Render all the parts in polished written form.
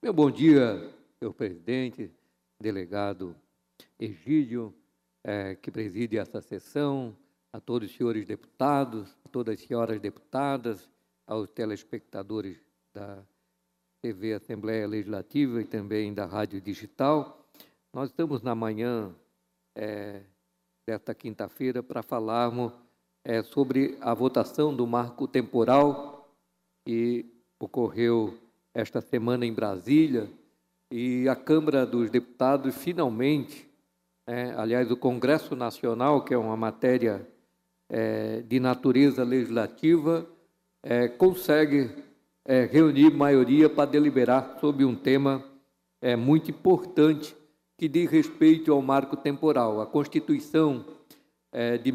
Meu bom dia, senhor presidente, delegado Egídio, que preside essa sessão, a todos os senhores deputados, a todas as senhoras deputadas, aos telespectadores da TV Assembleia Legislativa e também da Rádio Digital. Nós estamos na manhã desta quinta-feira para falarmos sobre a votação do marco temporal que ocorreu esta semana em Brasília, e a Câmara dos Deputados finalmente, aliás, o Congresso Nacional, que é uma matéria de natureza legislativa, consegue reunir maioria para deliberar sobre um tema muito importante que diz respeito ao marco temporal. A Constituição de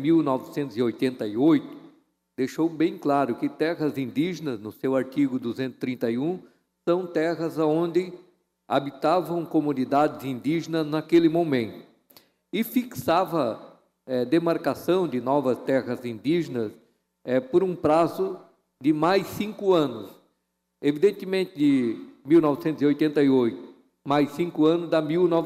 1988 deixou bem claro que terras indígenas, no seu artigo 231, são terras onde habitavam comunidades indígenas naquele momento, e fixava demarcação de novas terras indígenas por um prazo de mais 5 anos. Evidentemente, de 1988, mais 5 anos, dá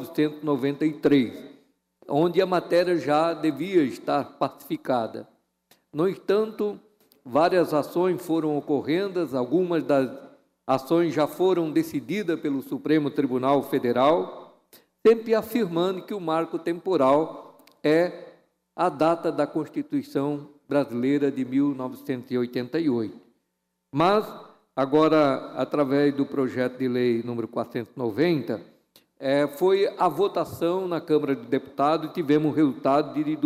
1993, onde a matéria já devia estar pacificada. No entanto, várias ações foram ocorrendo, algumas das ações já foram decididas pelo Supremo Tribunal Federal, sempre afirmando que o marco temporal é a data da Constituição brasileira de 1988. Mas, agora, através do projeto de lei número 490, foi a votação na Câmara de Deputados e tivemos um resultado de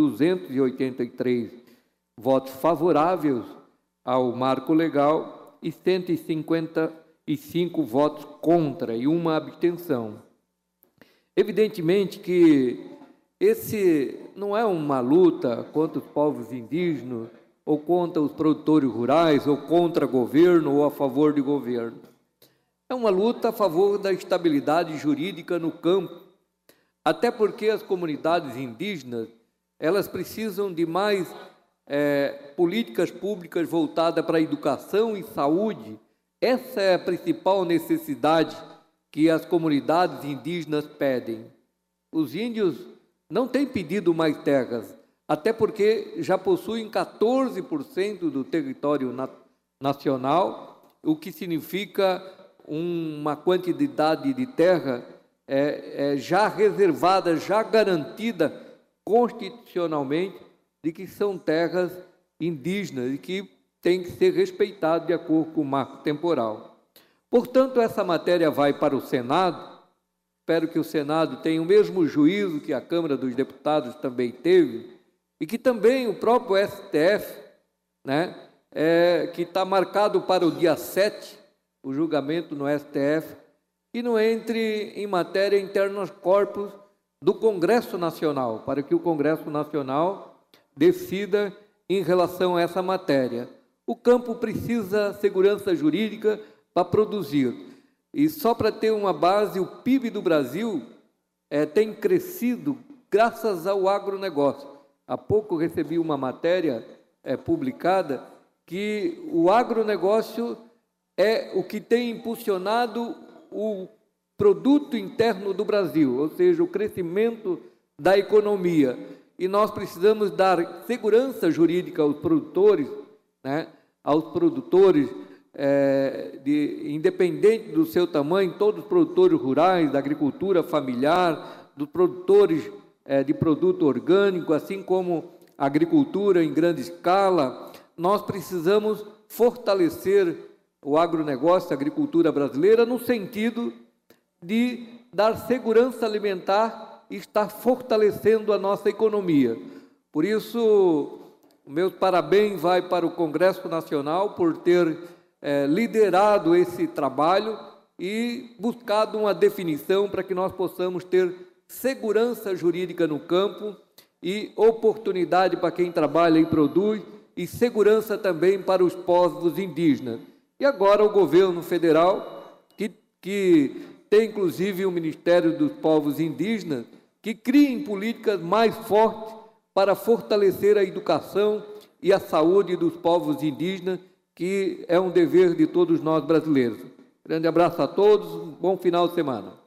283 votos favoráveis ao marco legal e 155 votos contra e uma abstenção. Evidentemente que esse não é uma luta contra os povos indígenas, ou contra os produtores rurais, ou contra governo, ou a favor de governo. É uma luta a favor da estabilidade jurídica no campo, até porque as comunidades indígenas, elas precisam de mais políticas públicas voltadas para a educação e saúde. Essa é a principal necessidade que as comunidades indígenas pedem. Os índios não têm pedido mais terras, até porque já possuem 14% do território nacional, o que significa uma quantidade de terra já reservada, já garantida constitucionalmente, de que são terras indígenas e que tem que ser respeitado de acordo com o marco temporal. Portanto, essa matéria vai para o Senado. Espero que o Senado tenha o mesmo juízo que a Câmara dos Deputados também teve, e que também o próprio STF, que está marcado para o dia 7, o julgamento no STF, que não entre em matéria internos corpus do Congresso Nacional, para que o Congresso Nacional decida em relação a essa matéria. O campo precisa de segurança jurídica para produzir. E só para ter uma base, o PIB do Brasil tem crescido graças ao agronegócio. Há pouco recebi uma matéria publicada que o agronegócio é o que tem impulsionado o produto interno do Brasil, ou seja, o crescimento da economia. E nós precisamos dar segurança jurídica aos produtores, independente do seu tamanho, todos os produtores rurais, da agricultura familiar, dos produtores de produto orgânico, assim como a agricultura em grande escala. Nós precisamos fortalecer o agronegócio, a agricultura brasileira, no sentido de dar segurança alimentar e estar fortalecendo a nossa economia. Por isso, meus parabéns vai para o Congresso Nacional por ter liderado esse trabalho e buscado uma definição para que nós possamos ter segurança jurídica no campo e oportunidade para quem trabalha e produz, e segurança também para os povos indígenas. E agora o governo federal, que tem inclusive o Ministério dos Povos Indígenas, que criem políticas mais fortes para fortalecer a educação e a saúde dos povos indígenas, que é um dever de todos nós brasileiros. Grande abraço a todos, um bom final de semana.